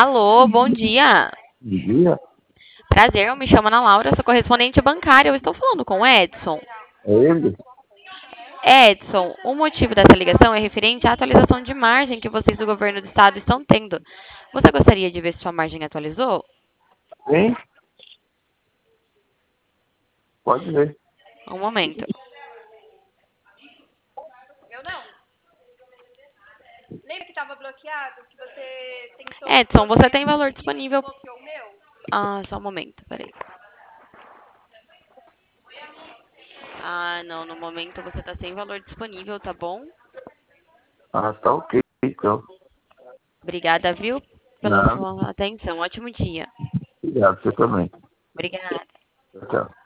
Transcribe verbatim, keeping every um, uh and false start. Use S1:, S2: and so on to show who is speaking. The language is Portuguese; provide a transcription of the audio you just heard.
S1: Alô, bom dia.
S2: Bom dia.
S1: Prazer, eu me chamo Ana Laura, sou correspondente bancária. Eu estou falando com o Edson.
S2: É ele?
S1: Edson, o motivo dessa ligação é referente à atualização de margem que vocês do governo do estado estão tendo. Você gostaria de ver se sua margem atualizou?
S2: Hein? Pode ver.
S1: Um momento.
S3: Eu não. Lembra que estava bloqueado? Que você tentou...
S1: Edson, você tem valor disponível...
S3: bloqueou o meu?
S1: Ah, só um momento, peraí. Ah, não, no momento você tá sem valor disponível, tá bom?
S2: Ah, tá ok, então.
S1: Obrigada, viu, pela
S2: Não,
S1: sua atenção. Ótimo dia.
S2: obrigado, você também.
S1: Obrigada.
S2: Tchau, tchau.